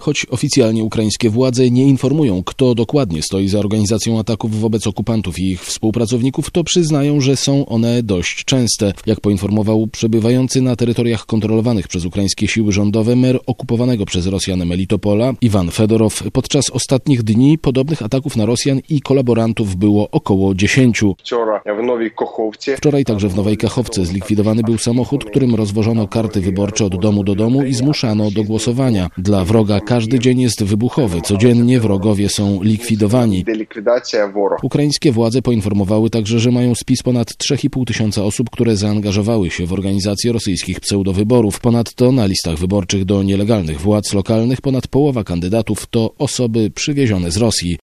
Choć oficjalnie ukraińskie władze nie informują, kto dokładnie stoi za organizacją ataków wobec okupantów i ich współpracowników, to przyznają, że są one dość częste. Jak poinformował przebywający na terytoriach kontrolowanych przez ukraińskie siły rządowe mer okupowanego przez Rosjan Melitopola, Iwan Fedorow, podczas ostatnich dni podobnych ataków na Rosjan i kolaborantów było około 10. Wczoraj także w Nowej Kachowce zlikwidowany był samochód, którym rozwożono karty wyborcze od domu do domu i zmuszano do głosowania. Dla wroga każdy dzień jest wybuchowy. Codziennie wrogowie są likwidowani. Ukraińskie władze poinformowały także, że mają spis ponad 3,5 tysiąca osób, które zaangażowały się w organizację rosyjskich pseudowyborów. Ponadto na listach wyborczych do nielegalnych władz lokalnych ponad połowa kandydatów to osoby przywiezione z Rosji.